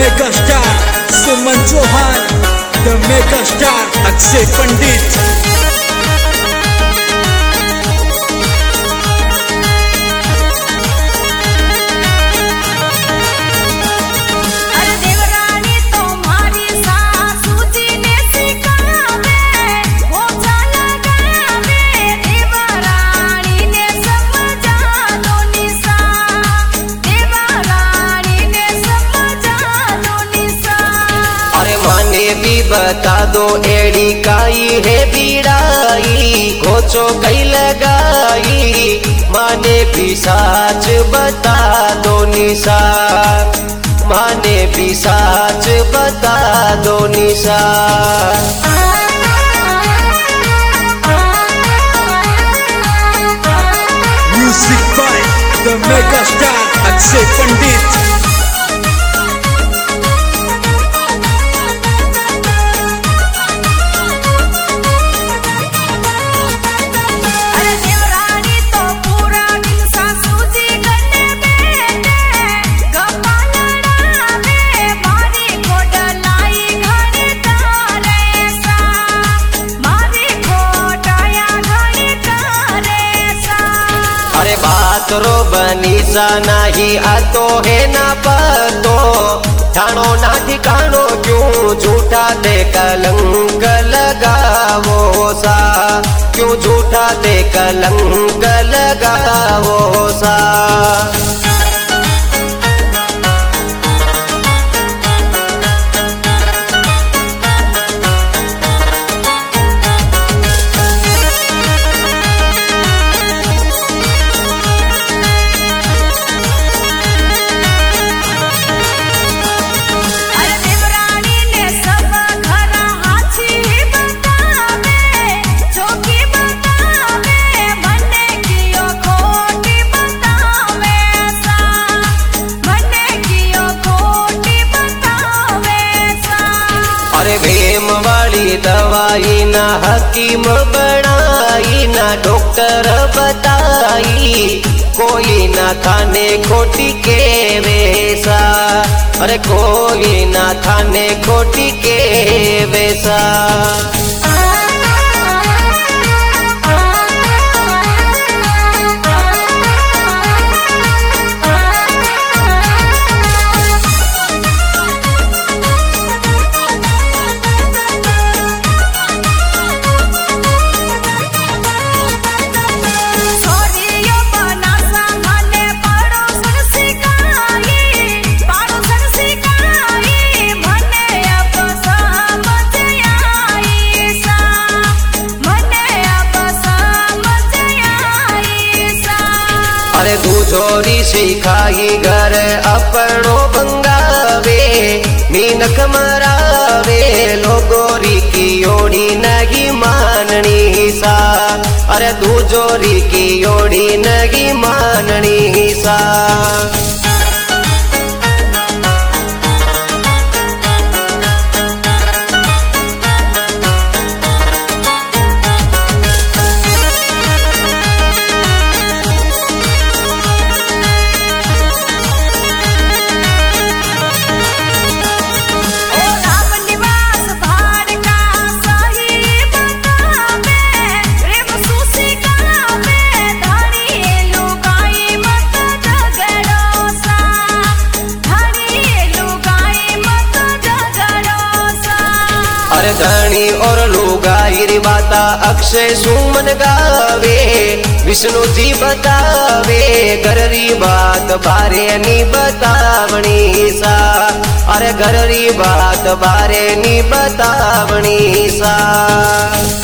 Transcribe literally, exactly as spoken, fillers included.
mega star Suman Chauhan, the mega star Akshay Pandit. बता दो एड़ी काई है बीड़ाई कोचो कई लगाई माने भी साच बता दो निशा माने भी साच बता दो निशा। Music by the mega star Akshay Pandit. रो बनीसा नहीं आतो है ना पतो ठाणो ना ठिकानो क्यों झूठा दे कलंक लगावो सा क्यों झूठा दे कलंक लगावो सा। भीम वाली दवाई ना हकीम बनाई ना डॉक्टर बताई कोई ना थाने खोटी के वैसा अरे कोई ना थाने खोटी के वैसा। अरे तू छोरी सिखाई घर अपनो बंगावे मीनक मरावे लोगोरी की ओड़ी नहीं माननी सा अरे तू जोरी की ओड़ी नहीं माननी सा। अरे धनी और लुगाई री बाता अक्षय सुमन गावे विष्णु जी बतावे गररी बात बारे नी बतावनी सा अरे गररी बात बारे नी बतावनी सा।